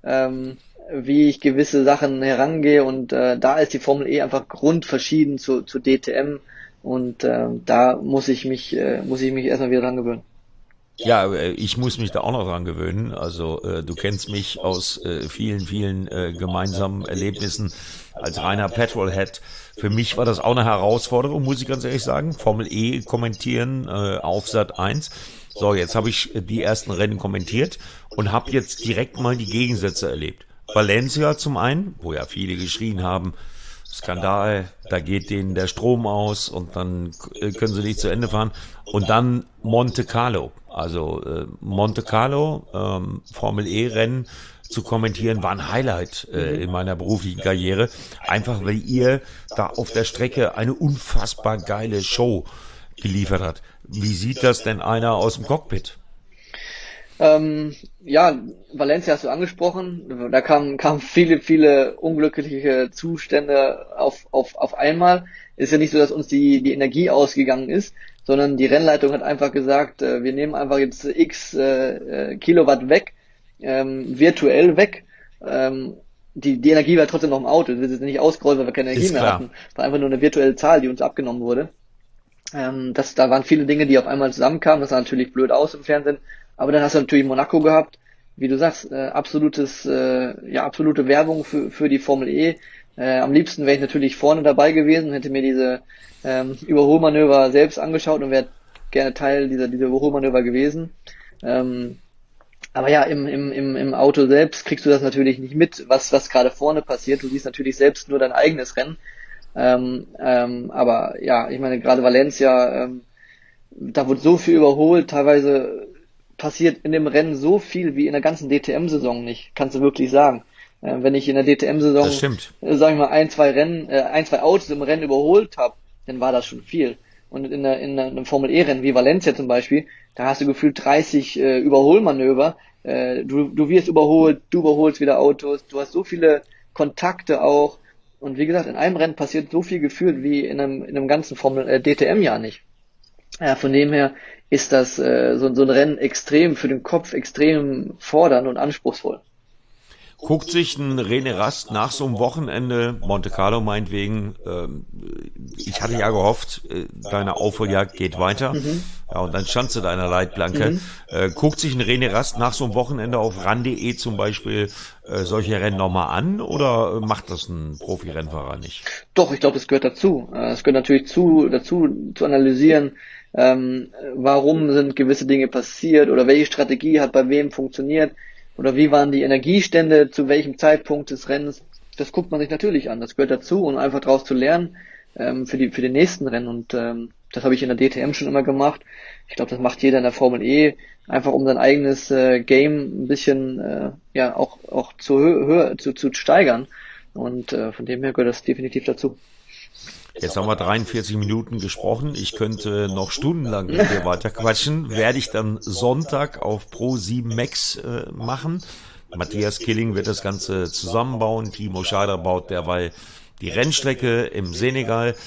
wie ich gewisse Sachen herangehe. Und da ist die Formel E einfach grundverschieden zu DTM. Und da muss ich mich erstmal wieder dran gewöhnen. Ja, ich muss mich da auch noch dran gewöhnen. Also du kennst mich aus vielen gemeinsamen Erlebnissen als reiner Petrolhead. Für mich war das auch eine Herausforderung, muss ich ganz ehrlich sagen. Formel E kommentieren auf Sat.1. So, jetzt habe ich die ersten Rennen kommentiert und habe jetzt direkt mal die Gegensätze erlebt. Valencia zum einen, wo ja viele geschrien haben, Skandal, da geht denen der Strom aus und dann können sie nicht zu Ende fahren. Und dann Monte Carlo. Also Monte Carlo, Formel E-Rennen zu kommentieren, war ein Highlight in meiner beruflichen Karriere. Einfach, weil ihr da auf der Strecke eine unfassbar geile Show geliefert habt. Wie sieht das denn einer aus dem Cockpit? Ja, Valencia hast du angesprochen. Da kamen viele unglückliche Zustände auf einmal. Ist ja nicht so, dass uns die Energie ausgegangen ist, sondern die Rennleitung hat einfach gesagt, wir nehmen einfach jetzt x Kilowatt weg, virtuell weg. Die Energie war trotzdem noch im Auto. Wir sind nicht ausgerollt, weil wir keine Energie mehr hatten. War einfach nur eine virtuelle Zahl, die uns abgenommen wurde. Da waren viele Dinge, die auf einmal zusammenkamen. Das sah natürlich blöd aus im Fernsehen. Aber dann hast du natürlich Monaco gehabt, wie du sagst, absolute Werbung für die Formel E. Am liebsten wäre ich natürlich vorne dabei gewesen, hätte mir diese Überholmanöver selbst angeschaut und wäre gerne Teil dieser Überholmanöver gewesen. Aber ja, im Auto selbst kriegst du das natürlich nicht mit, was gerade vorne passiert. Du siehst natürlich selbst nur dein eigenes Rennen. Aber ja, ich meine, gerade Valencia, da wurde so viel überholt, teilweise passiert in dem Rennen so viel wie in der ganzen DTM-Saison nicht, kannst du wirklich sagen. Wenn ich in der DTM-Saison, sag ich mal, ein, zwei Autos im Rennen überholt habe, dann war das schon viel. Und in einem Formel-E-Rennen wie Valencia zum Beispiel, da hast du gefühlt 30 Überholmanöver, du wirst überholt, du überholst wieder Autos, du hast so viele Kontakte auch. Und wie gesagt, in einem Rennen passiert so viel gefühlt wie in einem ganzen DTM-Jahr nicht. Von dem her ist das so ein Rennen extrem für den Kopf, extrem fordernd und anspruchsvoll. Guckt sich ein René Rast nach so einem Wochenende, Monte Carlo meinetwegen, ich hatte ja gehofft, deine Aufholjagd geht weiter, ja, und dann standst du da in der Leitplanke. Guckt sich ein René Rast nach so einem Wochenende auf RAN.de zum Beispiel solche Rennen nochmal an oder macht das ein Profi-Rennfahrer nicht? Doch, ich glaube, das gehört dazu. Es gehört natürlich dazu zu analysieren, warum sind gewisse Dinge passiert oder welche Strategie hat bei wem funktioniert. Oder wie waren die Energiestände zu welchem Zeitpunkt des Rennens? Das guckt man sich natürlich an. Das gehört dazu, um einfach daraus zu lernen für die nächsten Rennen. Und das habe ich in der DTM schon immer gemacht. Ich glaube, das macht jeder in der Formel E, einfach um sein eigenes Game ein bisschen auch zu steigern. Und von dem her gehört das definitiv dazu. Jetzt haben wir 43 Minuten gesprochen. Ich könnte noch stundenlang mit dir weiter quatschen. Werde ich dann Sonntag auf Pro7 Max machen. Matthias Killing wird das Ganze zusammenbauen. Timo Scheider baut derweil die Rennstrecke im Senegal.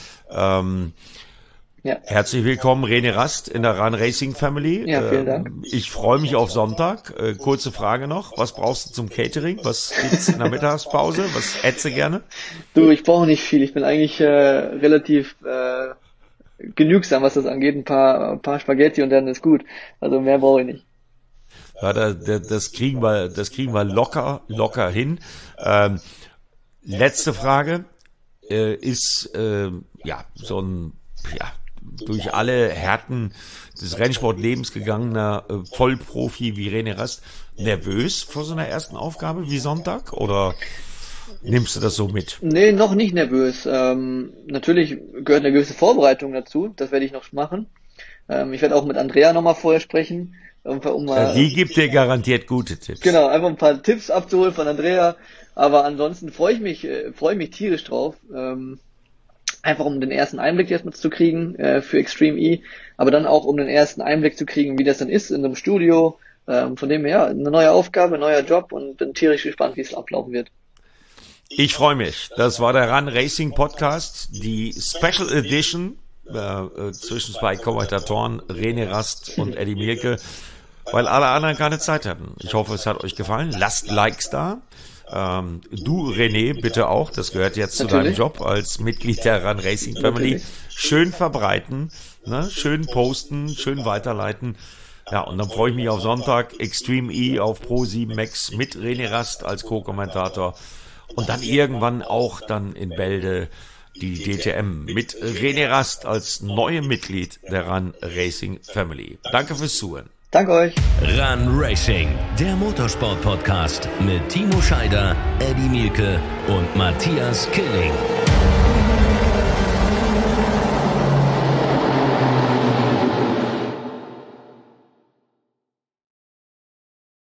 Ja. Herzlich willkommen, René Rast in der Run Racing Family. Ja, vielen Dank. Ich freue mich auf Sonntag. Kurze Frage noch. Was brauchst du zum Catering? Was gibt's in der Mittagspause? Was hättest du gerne? Du, ich brauche nicht viel. Ich bin eigentlich relativ genügsam, was das angeht. Ein paar Spaghetti und dann ist gut. Also mehr brauche ich nicht. Ja, das kriegen wir locker hin. Letzte Frage ist so ein durch alle Härten des Rennsportlebens gegangener Vollprofi wie René Rast nervös vor so einer ersten Aufgabe wie Sonntag oder nimmst du das so mit? Nee, noch nicht nervös. Natürlich gehört eine gewisse Vorbereitung dazu. Das werde ich noch machen. Ich werde auch mit Andrea nochmal vorher sprechen. Die gibt dir garantiert gute Tipps. Genau, einfach ein paar Tipps abzuholen von Andrea. Aber ansonsten freue ich mich tierisch drauf. Einfach um den ersten Einblick erstmal zu kriegen für Extreme E, aber dann auch um den ersten Einblick zu kriegen, wie das dann ist in einem Studio. Von dem her, eine neue Aufgabe, ein neuer Job und bin tierisch gespannt, wie es ablaufen wird. Ich freue mich. Das war der Run Racing Podcast, die Special Edition zwischen zwei Kommentatoren, René Rast und Eddie Mielke, weil alle anderen keine Zeit hatten. Ich hoffe, es hat euch gefallen. Lasst Likes da. Du, René, bitte auch. Das gehört jetzt zu deinem Job als Mitglied der Run Racing Family. Natürlich. Schön verbreiten, ne? Schön posten, schön weiterleiten. Ja, und dann freue ich mich auf Sonntag. Extreme E auf Pro7 Max mit René Rast als Co-Kommentator. Und dann irgendwann auch dann in Bälde die DTM mit René Rast als neues Mitglied der Run Racing Family. Danke fürs Zuhören. Danke euch. Run Racing, der Motorsport-Podcast mit Timo Scheider, Eddie Mielke und Matthias Killing.